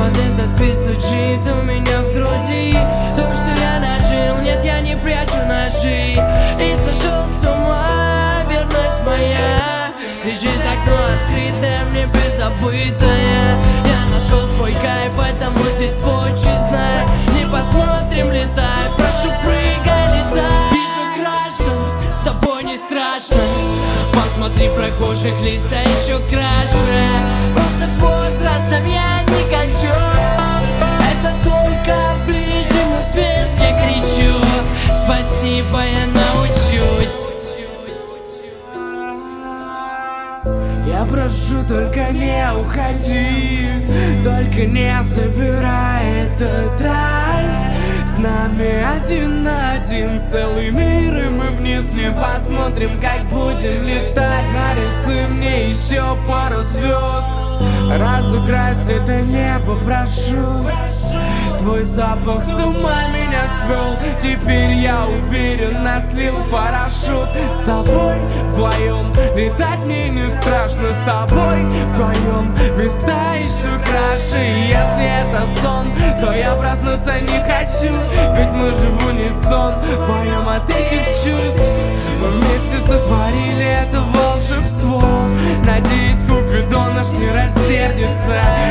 под этот бит стучит у меня в груди. То, что я нажил, нет, я не прячу ножи. И сошел с ума, верность моя. Лежит окно открытое, мне беззабытое. Я нашел свой кайф, поэтому здесь почестно. Не посмотрим, летай, прошу, прыгай, летай. Вижу граждан, с тобой не страшно. Посмотри, прохожих лица еще краше. Просто с возрастом я не кончу. Это только ближе на свет я кричу. Спасибо, я научусь. Я прошу, только не уходи, только не забирай этот рай. С нами один на один целый мир, и мы вниз не посмотрим, как будем летать. Нарисуй мне еще пару звезд, разукрась это небо, прошу. Твой запах с ума меня свел, теперь я уверенно слил парашют. С тобой вдвоем летать мне не страшно. С тобой вдвоем места еще краше. И если это сон, то я проснуться не хочу, ведь мы же в унисон поем от этих чувств. Мы вместе сотворили это волшебство. Надеюсь, Купидон наш не рассердится.